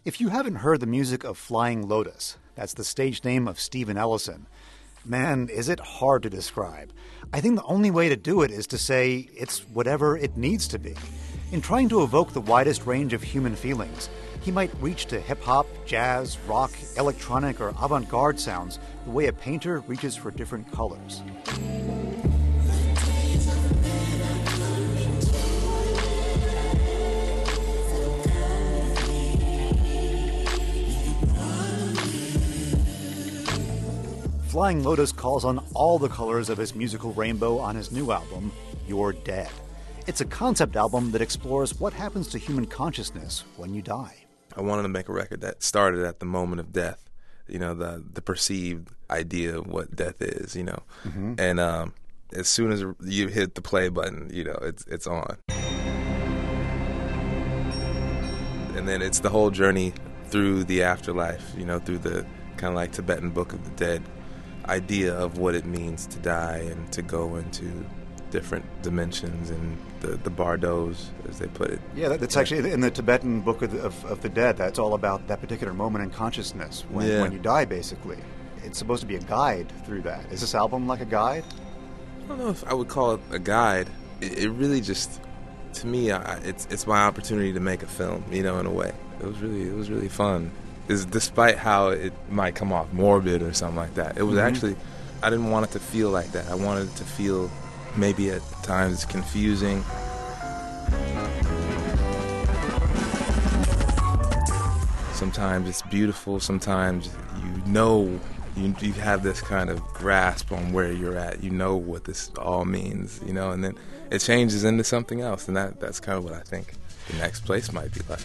If you haven't heard the music of Flying Lotus, that's the stage name of Steven Ellison, man, is it hard to describe. I think the only way to do it is to say it's whatever it needs to be. In trying to evoke the widest range of human feelings, he might reach to hip-hop, jazz, rock, electronic, or avant-garde sounds the way a painter reaches for different colors. Flying Lotus calls on all the colors of his musical rainbow on his new album, You're Dead. It's a concept album that explores what happens to human consciousness when you die. I wanted to make a record that started at the moment of death, you know, the perceived idea of what death is, you know. Mm-hmm. And as soon as you hit the play button, you know, it's on. And then it's the whole journey through the afterlife, you know, through the kind of like Tibetan Book of the Dead idea of what it means to die and to go into different dimensions and the bardos, as they put it. Yeah, that's actually in the Tibetan Book of the Dead. That's all about that particular moment in consciousness when you die, basically. It's supposed to be a guide through that. Is this album like a guide? I don't know if I would call it a guide. It really just, to me, it's my opportunity to make a film, you know, in a way. It was really fun. Despite how it might come off morbid or something like that, it was actually, I didn't want it to feel like that. I wanted it to feel maybe at times confusing. Sometimes it's beautiful. Sometimes you have this kind of grasp on where you're at. You know what this all means, you know, and then it changes into something else, and that's kind of what I think the next place might be like.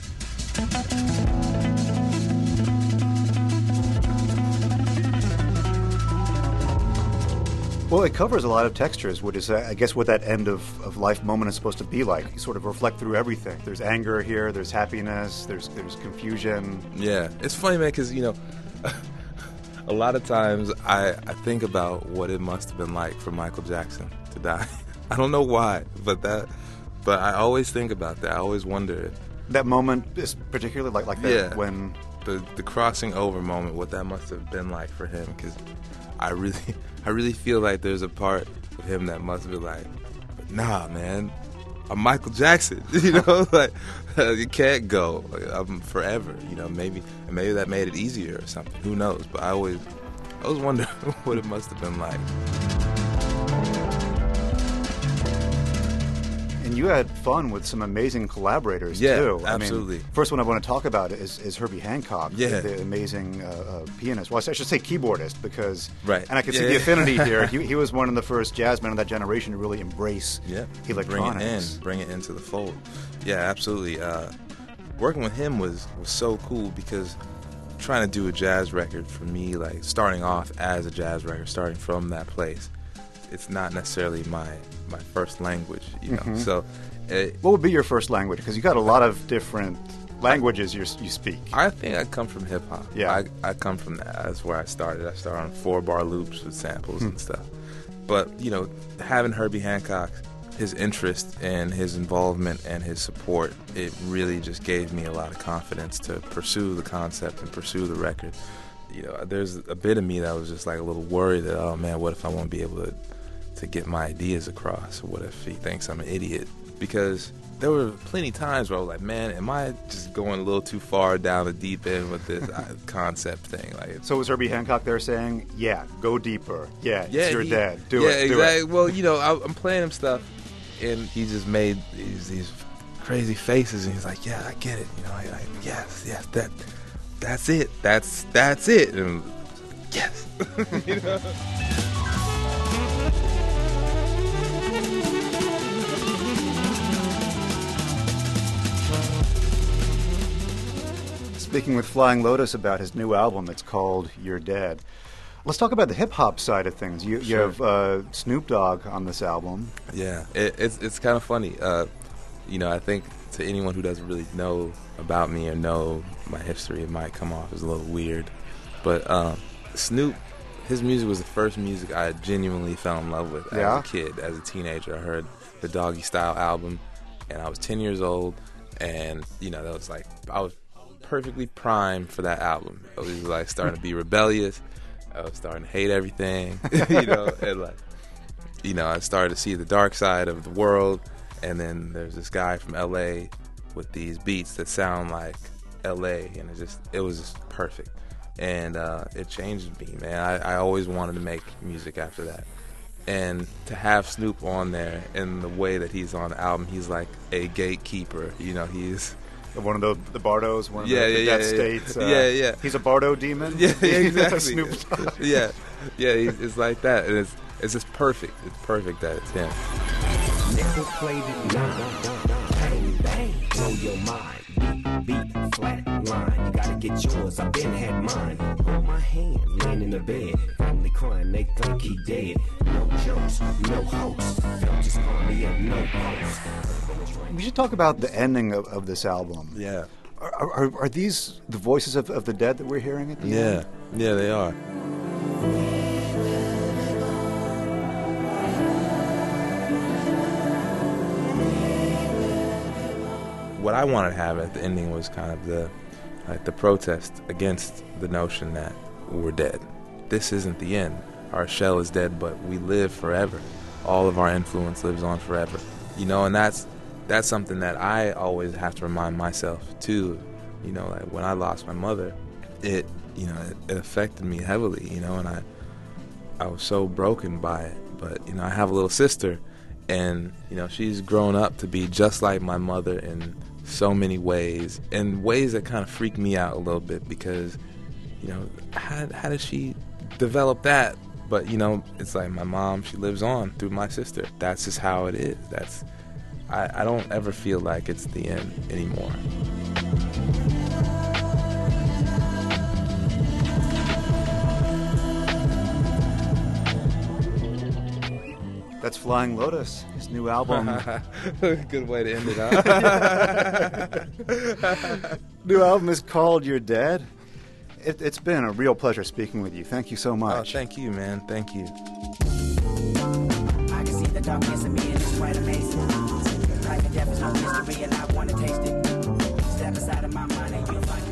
Well, it covers a lot of textures, which is, I guess, what that end-of-life moment is supposed to be like. You sort of reflect through everything. There's anger here, there's happiness, there's confusion. Yeah, it's funny, man, because, you know, a lot of times I think about what it must have been like for Michael Jackson to die. I don't know why, but I always think about that. I always wonder. That moment is particularly like that, yeah, when... The crossing over moment, what that must have been like for him, because I really feel like there's a part of him that must be like, nah, man, I'm Michael Jackson, you know, like you can't go, like, I'm forever, you know. Maybe that made it easier or something. Who knows? But I always wonder what it must have been like. And you had fun with some amazing collaborators, yeah, too. Absolutely. I mean, first one I want to talk about is Herbie Hancock, yeah, the amazing pianist. Well, I should say keyboardist, because... Right. And I can see the affinity here. He was one of the first jazz men of that generation to really embrace electronics. Bring it into the fold. Yeah, absolutely. Working with him was so cool, because trying to do a jazz record for me, like starting off as a jazz record, starting from that place, it's not necessarily my first language, you know. Mm-hmm. So, what would be your first language? Because you got a lot of different languages you speak. I think I come from hip hop. Yeah, I come from that. That's where I started. I started on 4-bar loops with samples and stuff. But you know, having Herbie Hancock, his interest and his involvement and his support, it really just gave me a lot of confidence to pursue the concept and pursue the record. You know, there's a bit of me that was just like a little worried that, oh man, what if I won't be able to get my ideas across? What if he thinks I'm an idiot? Because there were plenty of times where I was like, man, am I just going a little too far down the deep end with this concept thing? Like, so was Herbie Hancock there saying, yeah, go deeper, you're dead, do it, exactly. Well, you know, I'm playing him stuff, and he just made these crazy faces, and he's like, yeah, I get it, you know, like, yes, that's it, that's it, and yes. You know? Speaking with Flying Lotus about his new album, it's called You're Dead. Let's talk about the hip-hop side of things. You have Snoop Dogg on this album. Yeah, it's kind of funny. You know, I think to anyone who doesn't really know about me or know my history, it might come off as a little weird. But Snoop, his music was the first music I genuinely fell in love with as a kid, as a teenager. I heard the Doggy Style album, and I was 10 years old, and, you know, that was like, I was perfectly primed for that album. I was like starting to be rebellious. I was starting to hate everything, and like, I started to see the dark side of the world. And then there's this guy from LA with these beats that sound like LA, and it was just perfect. And it changed me, man. I always wanted to make music after that. And to have Snoop on there in the way that he's on the album, he's like a gatekeeper. He's one of the Bardos, one of the Death States. Yeah. He's a Bardo demon. Yeah, exactly. Snoop Dogg. yeah. It's like that, and it's just perfect. It's perfect that it's him. Nickel plated, bang, bang, blow your mind. Beat, flat line. You gotta get yours. I been had mine. Hold my hand, laying in the bed. Family crying, they think he dead. No jokes, no hoax. Don't just call me up, no hoax. We should talk about the ending of this album. Yeah. Are these the voices of the dead that we're hearing at the end? Yeah, they are. What I wanted to have at the ending was kind of the protest against the notion that we're dead. This isn't the end. Our shell is dead, but we live forever. All of our influence lives on forever. And that's something that I always have to remind myself too. Like when I lost my mother, it affected me heavily. And I was so broken by it. But I have a little sister, and she's grown up to be just like my mother in so many ways, in ways that kind of freak me out a little bit, because how did she develop that? But it's like my mom, she lives on through my sister. That's just how it is. I don't ever feel like it's the end anymore. That's Flying Lotus, his new album. Good way to end it out. New album is called You're Dead. It's been a real pleasure speaking with you. Thank you so much. Oh, thank you, man. Thank you. I can see the darkness in me, and it's quite amazing. Life and death is no mystery, and I want to taste it. Step aside of my mind, and you'll find